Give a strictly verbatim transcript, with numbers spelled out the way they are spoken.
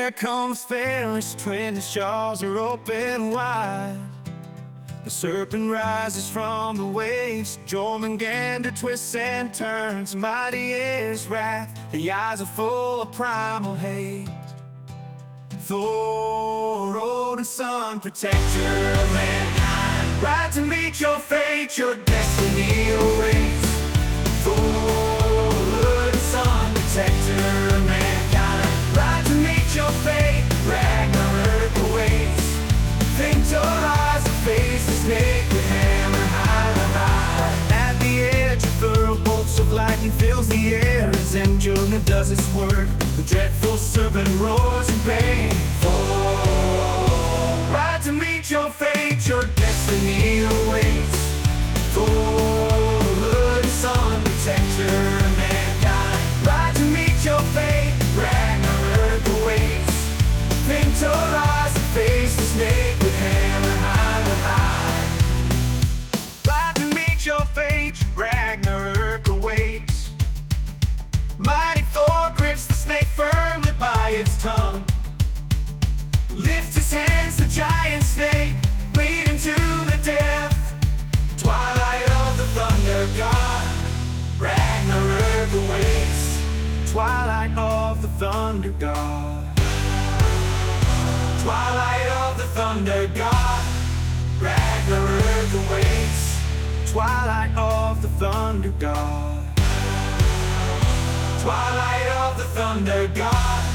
Here comes Fenris, twin, his jaws are open wide. The serpent rises from the waves. Jormungandr twists and turns, mighty in his wrath. The eyes are full of primal hate. Thor, Odin's son, protector of mankind, ride to meet your fate, your destiny awaits. Thor, Odin's son, protector of mankind, ride to meet your fate, Ragnarök awaits. Think to rise and face the snake with hammer high and high. At the edge of the bolts of lightning fills the air as Enjolnir does its work. The dreadful serpent roars in pain. Thor, ride to meet your fate, your destiny awaits. Thor, Odin's son, protector of mankind, ride to meet your fate, Ragnarök awaits. Think to rise and face the snake with hammer high and high. Ride to meet your fate, Ragnarök awaits. Mighty Thor grips the snake firmly by its tongue. Lifts his hands, the giant snake, bleeding to the death. Twilight of the thunder god, Ragnarök awaits. Twilight of the thunder god. Twilight of the thunder god, Ragnarök awaits. Twilight of the thunder god. Twilight of the thunder god.